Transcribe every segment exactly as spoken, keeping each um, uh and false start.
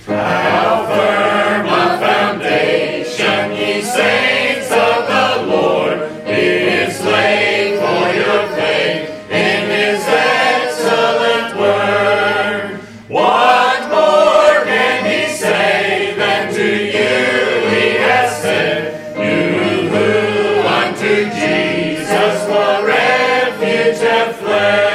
How firm a foundation, ye saints of the Lord, is laid for your faith in his excellent word. What more can he say than to you he has said, you who unto Jesus for refuge have fled?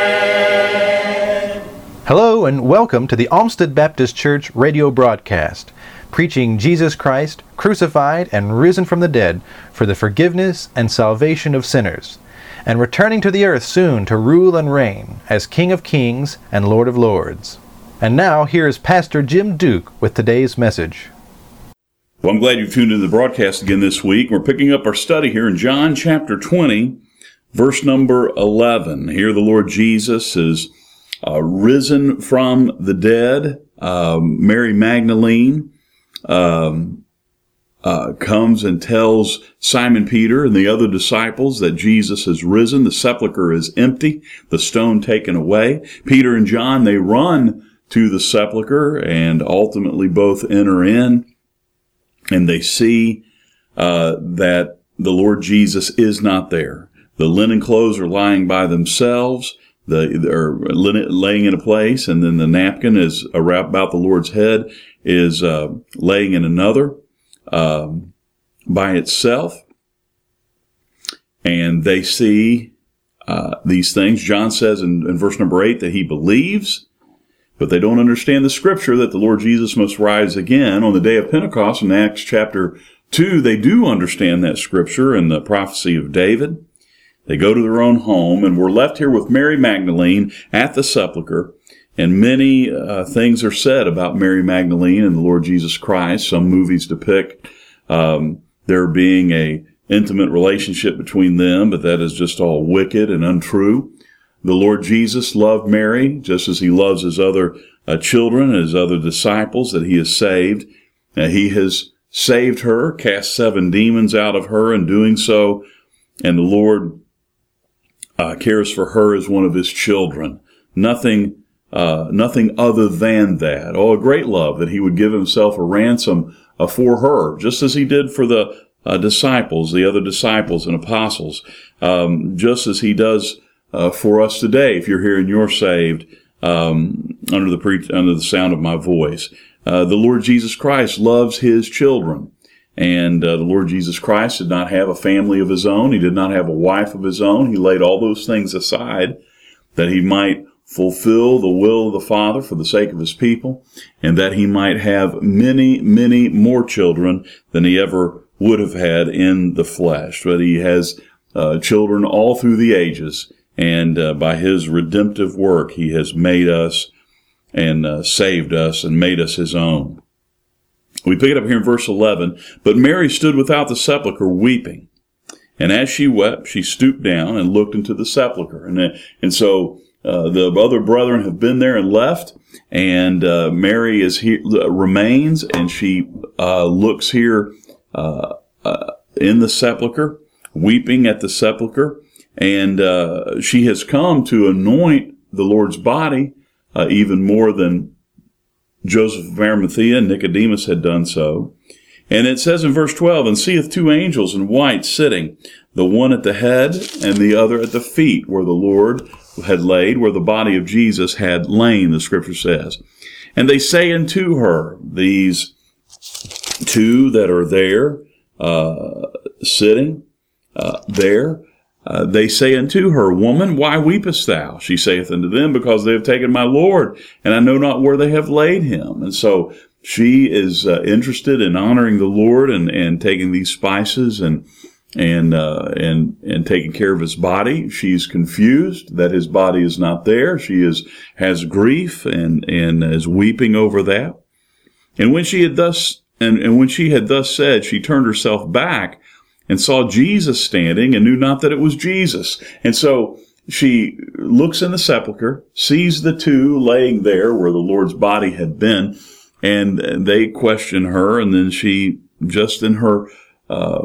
Hello and welcome to the Olmsted Baptist Church radio broadcast, preaching Jesus Christ, crucified and risen from the dead for the forgiveness and salvation of sinners, and returning to the earth soon to rule and reign as King of Kings and Lord of Lords. And now here is Pastor Jim Duke with today's message. Well, I'm glad you've tuned into the broadcast again this week. We're picking up our study here in John chapter twenty, verse number eleven. Here the Lord Jesus is Uh, risen from the dead. Um, Mary Magdalene um, uh, comes and tells Simon Peter and the other disciples that Jesus has risen. The sepulcher is empty, the stone taken away. Peter and John, they run to the sepulcher and ultimately both enter in, and they see uh, that the Lord Jesus is not there. The linen clothes are lying by themselves. The, they're laying in a place, and then the napkin is wrapped about the Lord's head is uh, laying in another um, by itself. And they see uh, these things. John says in, in verse number eight that he believes, but they don't understand the scripture that the Lord Jesus must rise again on the day of Pentecost. In Acts chapter two, they do understand that scripture and the prophecy of David. They go to their own home, and we're left here with Mary Magdalene at the sepulcher, and many uh, things are said about Mary Magdalene and the Lord Jesus Christ. Some movies depict um, there being a intimate relationship between them, but that is just all wicked and untrue. The Lord Jesus loved Mary just as he loves his other uh, children, his other disciples that he has saved. Uh, he has saved her, cast seven demons out of her in doing so, and the Lord Uh, cares for her as one of his children. Nothing, uh, nothing other than that. Oh, a great love that he would give himself a ransom uh, for her, just as he did for the uh, disciples, the other disciples and apostles, um, just as he does uh, for us today. If you're here and you're saved um, under the pre- under the sound of my voice, uh, the Lord Jesus Christ loves his children. And uh, the Lord Jesus Christ did not have a family of his own. He did not have a wife of his own. He laid all those things aside that he might fulfill the will of the Father for the sake of his people, and that he might have many, many more children than he ever would have had in the flesh. But he has uh, children all through the ages, and uh, by his redemptive work, he has made us and uh, saved us and made us his own. We pick it up here in verse eleven. But Mary stood without the sepulchre weeping. And as she wept, she stooped down and looked into the sepulchre. And, and so uh, the other brethren have been there and left. And uh, Mary is here, remains, and she uh, looks here uh, uh, in the sepulchre, weeping at the sepulchre. And uh, she has come to anoint the Lord's body uh, even more than Joseph of Arimathea and Nicodemus had done so. And it says in verse twelve, and seeth two angels in white sitting, the one at the head and the other at the feet, where the Lord had laid, where the body of Jesus had lain, the scripture says. And they say unto her, these two that are there, uh, sitting uh, there, Uh, they say unto her, Woman, why weepest thou? She saith unto them, Because they have taken my Lord, and I know not where they have laid him. And so she is uh, interested in honoring the Lord and, and taking these spices and and uh, and and taking care of his body. She's confused that his body is not there. She is has grief and and is weeping over that. And when she had thus and, and when she had thus said, she turned herself back and saw Jesus standing, and knew not that it was Jesus. And so she looks in the sepulcher, sees the two laying there where the Lord's body had been, and they question her, and then she, just in her uh,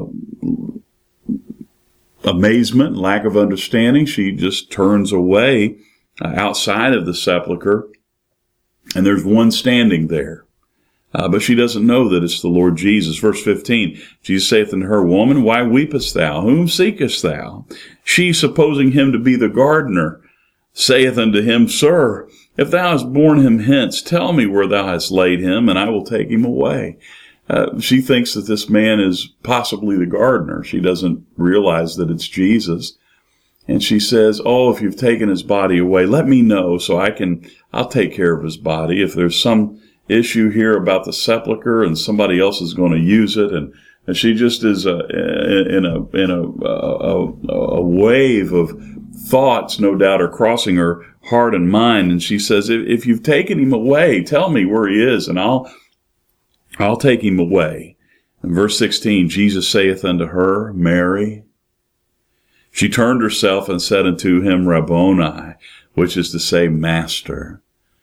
amazement, lack of understanding, she just turns away uh, outside of the sepulcher, and there's one standing there. Uh, but she doesn't know that it's the Lord Jesus. Verse fifteen, Jesus saith unto her, Woman, why weepest thou? Whom seekest thou? She, supposing him to be the gardener, saith unto him, Sir, if thou hast borne him hence, tell me where thou hast laid him, and I will take him away. Uh, she thinks that this man is possibly the gardener. She doesn't realize that it's Jesus. And she says, oh, if you've taken his body away, let me know so I can, I'll take care of his body. If there's some issue here about the sepulcher and somebody else is going to use it. And, and she just is uh, in a, in a, a, a wave of thoughts, no doubt, are crossing her heart and mind. And she says, if, if you've taken him away, tell me where he is, and I'll, I'll take him away. In verse sixteen, Jesus saith unto her, Mary. She turned herself and said unto him, Rabboni, which is to say, Master.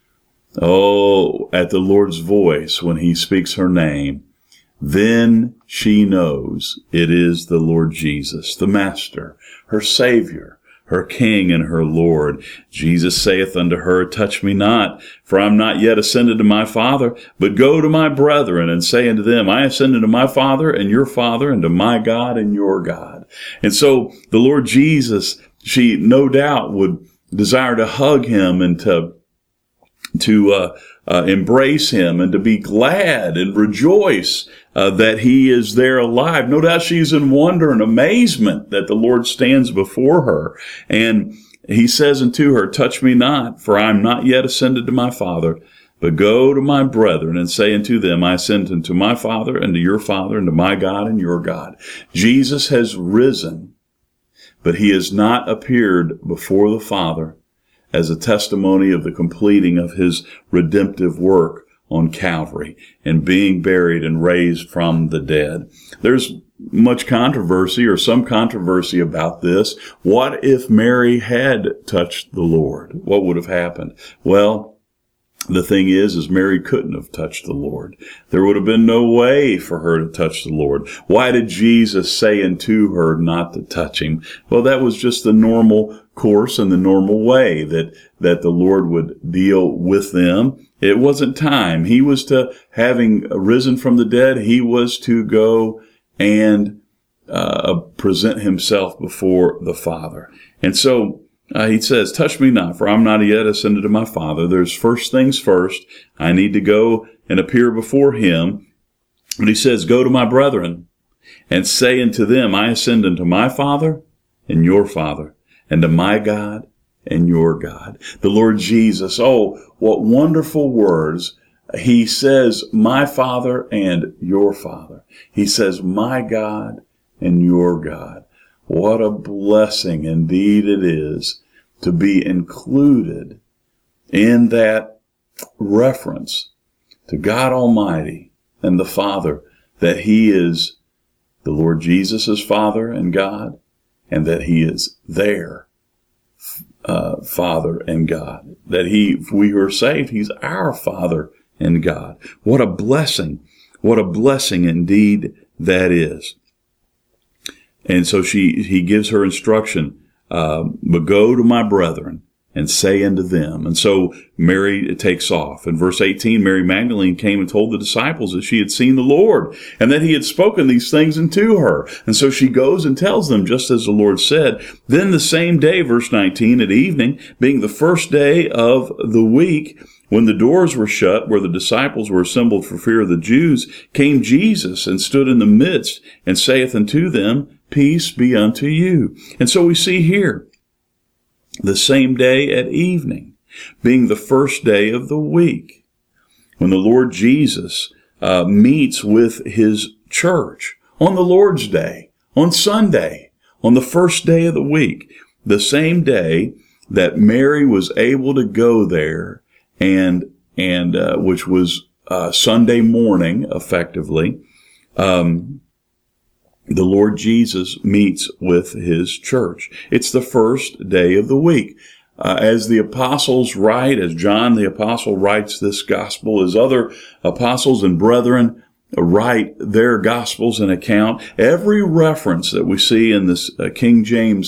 Oh, at the Lord's voice, when he speaks her name, then she knows it is the Lord Jesus, the Master, her Savior, her King and her Lord. Jesus saith unto her, Touch me not, for I am not yet ascended to my Father, but go to my brethren and say unto them, I ascend unto my Father and your Father, and to my God and your God. And so the Lord Jesus, she no doubt would desire to hug him and to to uh, uh, embrace him and to be glad and rejoice uh, that he is there alive. No doubt she's in wonder and amazement that the Lord stands before her. And he says unto her, Touch me not, for I am not yet ascended to my Father, but go to my brethren and say unto them, I ascend unto my Father and to your Father and to my God and your God. Jesus has risen, but he has not appeared before the Father as a testimony of the completing of his redemptive work on Calvary and being buried and raised from the dead. There's much controversy or some controversy about this. What if Mary had touched the Lord? What would have happened? Well, the thing is, is Mary couldn't have touched the Lord. There would have been no way for her to touch the Lord. Why did Jesus say unto her not to touch him? Well, that was just the normal course and the normal way that, that the Lord would deal with them. It wasn't time. He was to, having risen from the dead, he was to go and uh, present himself before the Father. And so, Uh, he says, Touch me not, for I'm not yet ascended to my Father. There's first things first. I need to go and appear before him. But he says, Go to my brethren and say unto them, I ascend unto my Father and your Father, and to my God and your God. The Lord Jesus, oh, what wonderful words. He says, my Father and your Father. He says, my God and your God. What a blessing indeed it is to be included in that reference to God Almighty and the Father, that he is the Lord Jesus' Father and God, and that he is their uh, Father and God. That he, if we are saved, he's our Father and God. What a blessing. What a blessing indeed that is. And so she, he gives her instruction, uh, but go to my brethren and say unto them. And so Mary takes off. In verse eighteen, Mary Magdalene came and told the disciples that she had seen the Lord and that he had spoken these things unto her. And so she goes and tells them just as the Lord said. Then the same day, verse nineteen, at evening, being the first day of the week, when the doors were shut, where the disciples were assembled for fear of the Jews, came Jesus and stood in the midst and saith unto them, Peace be unto you. And so we see here, the same day at evening, being the first day of the week, when the Lord Jesus uh, meets with his church on the Lord's Day, on Sunday, on the first day of the week, the same day that Mary was able to go there, and and uh, which was uh, Sunday morning, effectively. Um, The Lord Jesus meets with his church. It's the first day of the week. Uh, as the apostles write, as John the apostle writes this gospel, as other apostles and brethren write their gospels and account, every reference that we see in this uh, King James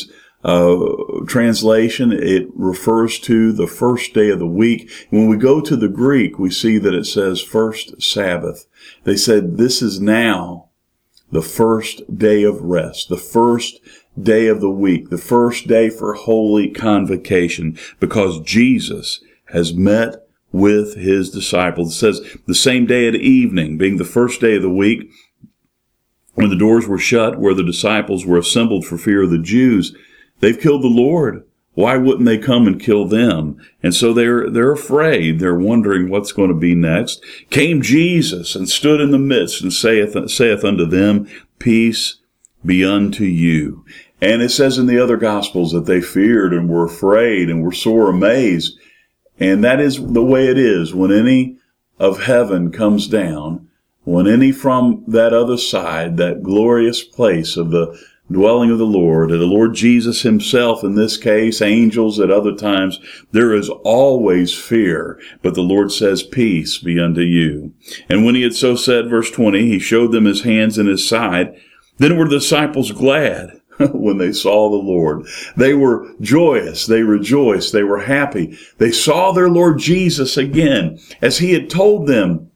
uh, translation, it refers to the first day of the week. When we go to the Greek, we see that it says first Sabbath. They said this is now the first day of rest, the first day of the week, the first day for holy convocation, because Jesus has met with his disciples. It says the same day at evening, being the first day of the week, when the doors were shut, where the disciples were assembled for fear of the Jews. They've killed the Lord. Why wouldn't they come and kill them? And so they're, they're afraid. They're wondering what's going to be next. Came Jesus and stood in the midst and saith, saith unto them, peace be unto you. And it says in the other Gospels that they feared and were afraid and were sore amazed. And that is the way it is when any of heaven comes down, when any from that other side, that glorious place of the dwelling of the Lord, and the Lord Jesus himself in this case, angels at other times, there is always fear. But the Lord says, peace be unto you. And when he had so said, verse twenty, he showed them his hands and his side. Then were the disciples glad when they saw the Lord. They were joyous. They rejoiced. They were happy. They saw their Lord Jesus again, as he had told them,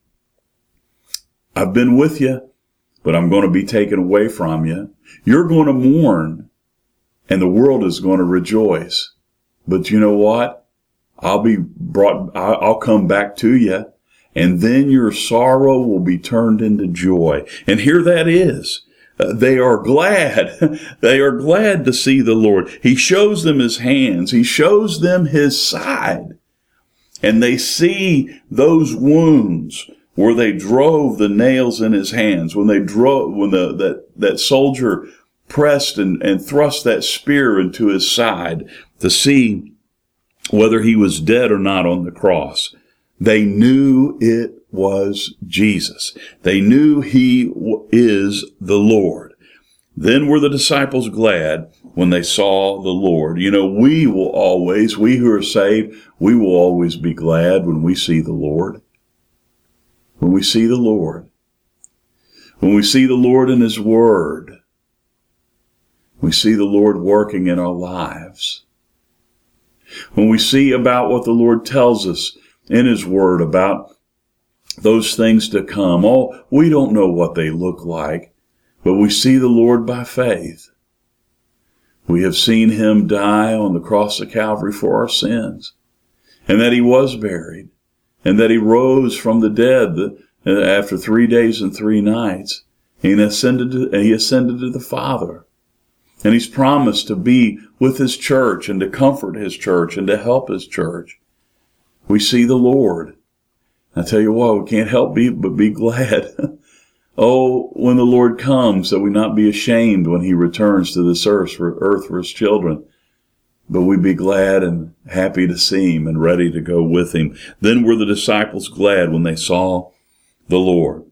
I've been with you, but I'm going to be taken away from you. You're going to mourn, and the world is going to rejoice. But you know what? I'll be brought, I'll come back to you, and then your sorrow will be turned into joy. And here that is. Uh, they are glad. They are glad to see the Lord. He shows them his hands. He shows them his side. And they see those wounds where they drove the nails in his hands, when they drove, when the, that, that soldier pressed and, and thrust that spear into his side to see whether he was dead or not on the cross. They knew it was Jesus. They knew he is the Lord. Then were the disciples glad when they saw the Lord. You know, we will always, we who are saved, we will always be glad when we see the Lord. When we see the Lord, when we see the Lord in his word, we see the Lord working in our lives. When we see about what the Lord tells us in his word about those things to come. Oh, we don't know what they look like, but we see the Lord by faith. We have seen him die on the cross of Calvary for our sins, and that he was buried, and that he rose from the dead after three days and three nights. He ascended to, he ascended to the Father. And he's promised to be with his church and to comfort his church and to help his church. We see the Lord. I tell you what, we can't help be, but be glad. Oh, when the Lord comes, that we not be ashamed when he returns to this earth for, earth for his children. But we be glad and happy to see him and ready to go with him. Then were the disciples glad when they saw the Lord.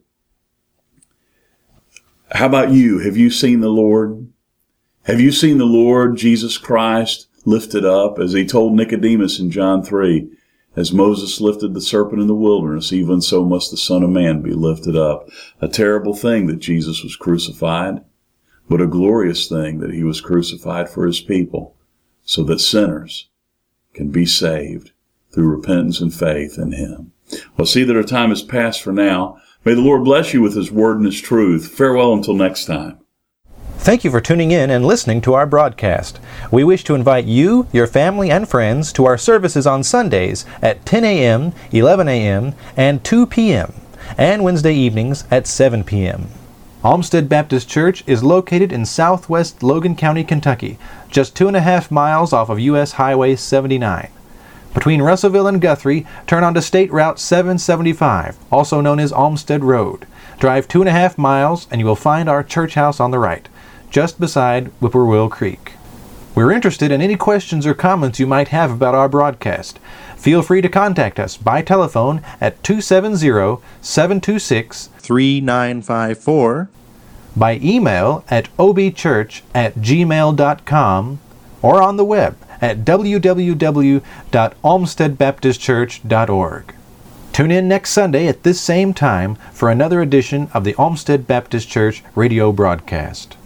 How about you? Have you seen the Lord? Have you seen the Lord Jesus Christ lifted up, as he told Nicodemus in John three, as Moses lifted the serpent in the wilderness, even so must the Son of Man be lifted up. A terrible thing that Jesus was crucified, but a glorious thing that he was crucified for his people, so that sinners can be saved through repentance and faith in him. Well, see that our time has passed for now. May the Lord bless you with his word and his truth. Farewell until next time. Thank you for tuning in and listening to our broadcast. We wish to invite you, your family, and friends to our services on Sundays at ten a.m., eleven a.m., and two p.m., and Wednesday evenings at seven p.m. Olmsted Baptist Church is located in southwest Logan County, Kentucky, just two and a half miles off of U S Highway seventy-nine. Between Russellville and Guthrie, turn onto State Route seven seventy-five, also known as Olmsted Road. Drive two and a half miles and you will find our church house on the right, just beside Whippoorwill Creek. We're interested in any questions or comments you might have about our broadcast. Feel free to contact us by telephone at two seven zero, seven two six, three nine five four, by email at obchurch at gmail dot com, or on the web at w w w dot olmsted baptist church dot org. Tune in next Sunday at this same time for another edition of the Olmsted Baptist Church radio broadcast.